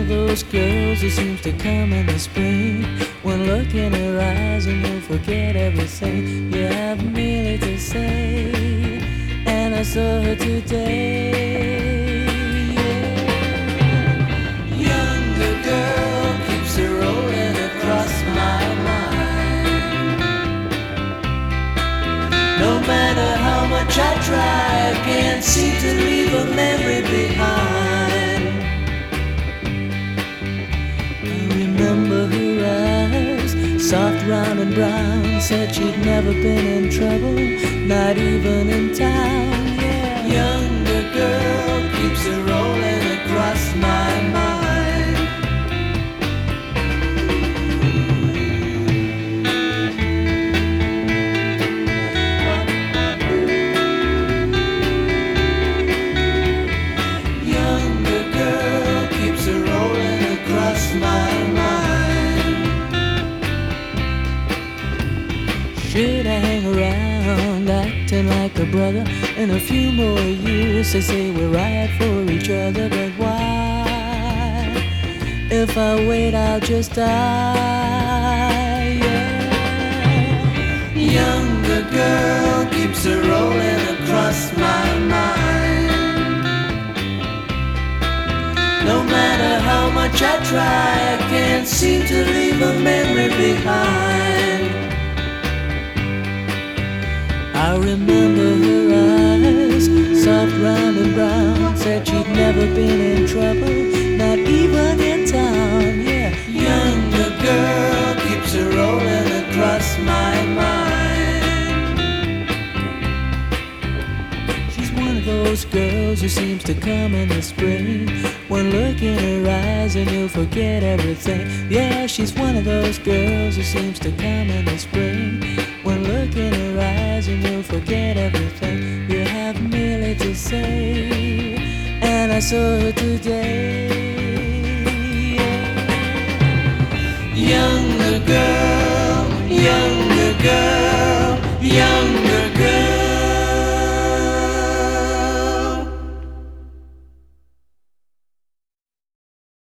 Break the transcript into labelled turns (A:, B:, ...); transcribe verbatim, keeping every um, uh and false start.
A: of those girls who seems to come in the spring. One look in her eyes and you'll forget everything you have merely to say. And I saw her today. Yeah. Younger girl keeps her rolling across my mind. No matter how much I try, I can't seem to leave a memory behind. I remember her eyes, soft, round and brown. Said she'd never been in trouble, not even in town. Yeah. Younger girl keeps her rolling across my mind. Younger girl keeps her rolling across my mind. Should I hang around acting like a brother? In a few more years they say we're right for each other. But why? If I wait I'll just die. Yeah. Younger girl keeps her rolling across my mind. No matter how much I try, I can't seem to leave a memory behind. I remember her eyes, soft, round and brown. Said she'd never been in trouble, not even in town. Yeah. Younger girl keeps her rolling across my mind. She's one of those girls who seems to come in the spring. One look in her eyes and you'll forget everything. Yeah, she's one of those girls who seems to come in the spring. One look in her eyes and you'll forget everything you have merely to say. And I saw her today. Yeah. Younger girl, younger girl.